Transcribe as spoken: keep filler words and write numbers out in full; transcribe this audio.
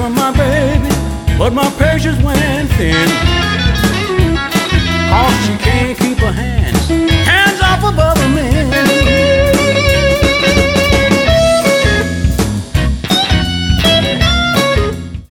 for my baby, but my patience went thin. Cause she can't keep her hands